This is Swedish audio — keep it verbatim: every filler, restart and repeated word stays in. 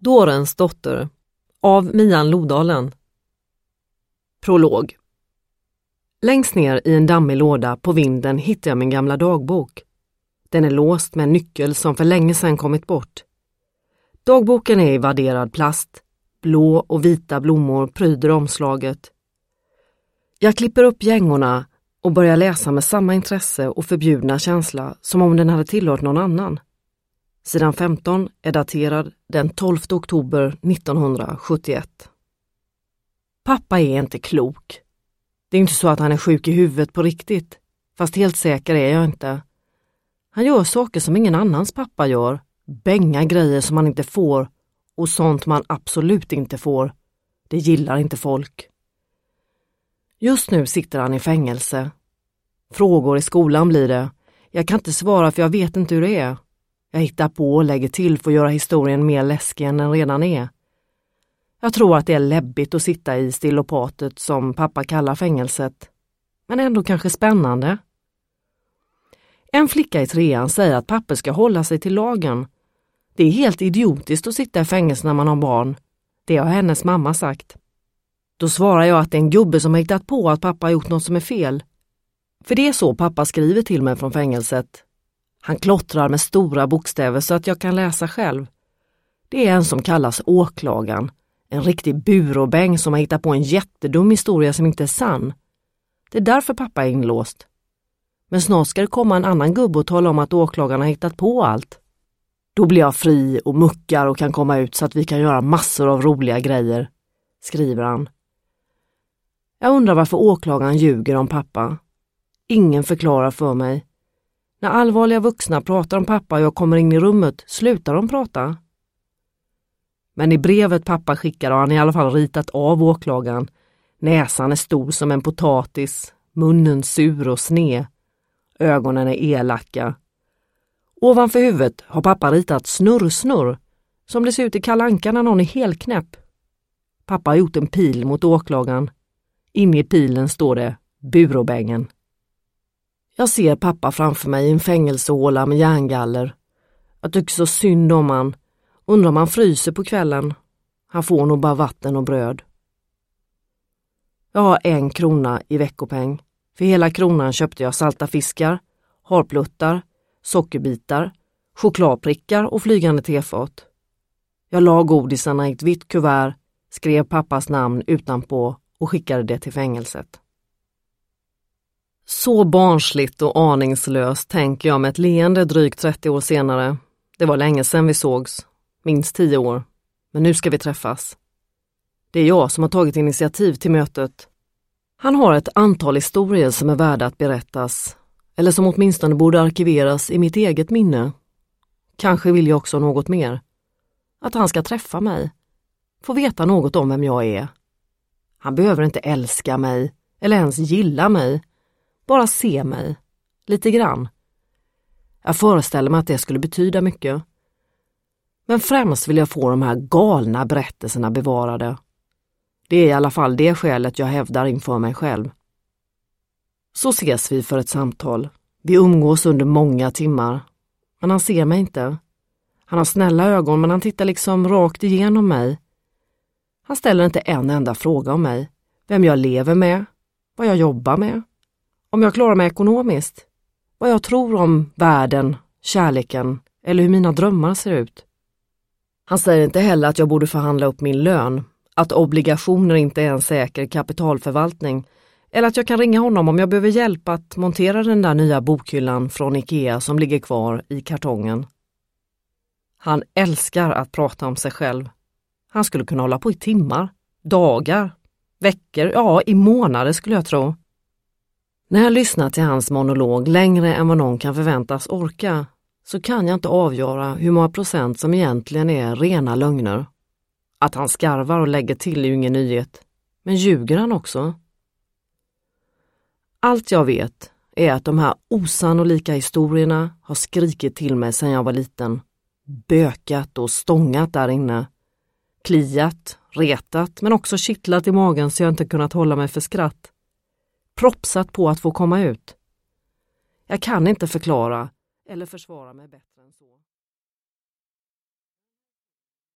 Dårens dotter av Mian Lodalen. Prolog. Längst ner i en dammig låda på vinden hittar jag min gamla dagbok. Den är låst med en nyckel som för länge sedan kommit bort. Dagboken är i vadderad plast. Blå och vita blommor pryder omslaget. Jag klipper upp gängorna och börjar läsa med samma intresse och förbjudna känsla som om den hade tillhört någon annan. Sidan femton är daterad den tolfte oktober nittonhundrasjuttioett. Pappa är inte klok. Det är inte så att han är sjuk i huvudet på riktigt, fast helt säker är jag inte. Han gör saker som ingen annans pappa gör, bänga grejer som man inte får och sånt man absolut inte får. Det gillar inte folk. Just nu sitter han i fängelse. Frågor i skolan blir det. Jag kan inte svara för jag vet inte hur det är. Jag hittar på och lägger till för att göra historien mer läskig än den redan är. Jag tror att det är läbbigt att sitta i stillopatet som pappa kallar fängelset. Men ändå kanske spännande. En flicka i trean säger att pappa ska hålla sig till lagen. Det är helt idiotiskt att sitta i fängelse när man har barn. Det har hennes mamma sagt. Då svarar jag att det är en gubbe som har hittat på att pappa har gjort något som är fel. För det är så pappa skriver till mig från fängelset. Han klottrar med stora bokstäver så att jag kan läsa själv. Det är en som kallas åklagaren. En riktig buråbäng som har hittat på en jättedum historia som inte är sann. Det är därför pappa är inlåst. Men snart ska det komma en annan gubbe och tala om att åklagaren har hittat på allt. Då blir jag fri och muckar och kan komma ut så att vi kan göra massor av roliga grejer, skriver han. Jag undrar varför åklagaren ljuger om pappa. Ingen förklarar för mig. När allvarliga vuxna pratar om pappa och jag kommer in i rummet slutar de prata. Men i brevet pappa skickar har han i alla fall ritat av åklagaren. Näsan är stor som en potatis, munnen sur och sned. Ögonen är elaka. Ovanför huvudet har pappa ritat snurr-snurr som det ser ut i Kalle Anka när någon är helknäpp. Pappa har gjort en pil mot åklagaren. Inne i pilen står det buråbängen. Jag ser pappa framför mig i en fängelsehåla med järngaller. Jag tycker så synd om han. Undrar om han fryser på kvällen. Han får nog bara vatten och bröd. Jag har en krona i veckopeng. För hela kronan köpte jag salta fiskar, harpluttar, sockerbitar, chokladprickar och flygande tefat. Jag la godisarna i ett vitt kuvert, skrev pappas namn utanpå och skickade det till fängelset. Så barnsligt och aningslöst tänker jag med ett leende drygt trettio år senare. Det var länge sedan vi sågs, minst tio år. Men nu ska vi träffas. Det är jag som har tagit initiativ till mötet. Han har ett antal historier som är värda att berättas. Eller som åtminstone borde arkiveras i mitt eget minne. Kanske vill jag också något mer. Att han ska träffa mig. Få veta något om vem jag är. Han behöver inte älska mig. Eller ens gilla mig. Bara se mig. Lite grann. Jag föreställer mig att det skulle betyda mycket. Men främst vill jag få de här galna berättelserna bevarade. Det är i alla fall det skälet jag hävdar inför mig själv. Så ses vi för ett samtal. Vi umgås under många timmar. Men han ser mig inte. Han har snälla ögon men han tittar liksom rakt igenom mig. Han ställer inte en enda fråga om mig. Vem jag lever med. Vad jag jobbar med. Om jag klarar mig ekonomiskt. Vad jag tror om världen, kärleken eller hur mina drömmar ser ut. Han säger inte heller att jag borde förhandla upp min lön. Att obligationer inte är en säker kapitalförvaltning. Eller att jag kan ringa honom om jag behöver hjälp att montera den där nya bokhyllan från Ikea som ligger kvar i kartongen. Han älskar att prata om sig själv. Han skulle kunna hålla på i timmar, dagar, veckor, ja i månader skulle jag tro. När jag lyssnar till hans monolog längre än vad någon kan förväntas orka så kan jag inte avgöra hur många procent som egentligen är rena lögner. Att han skarvar och lägger till är ju ingen nyhet. Men ljuger han också? Allt jag vet är att de här osannolika historierna har skrikit till mig sedan jag var liten. Bökat och stångat där inne. Kliat, retat men också kittlat i magen så jag inte kunnat hålla mig för skratt. Propsat på att få komma ut. Jag kan inte förklara eller försvara mig bättre än så.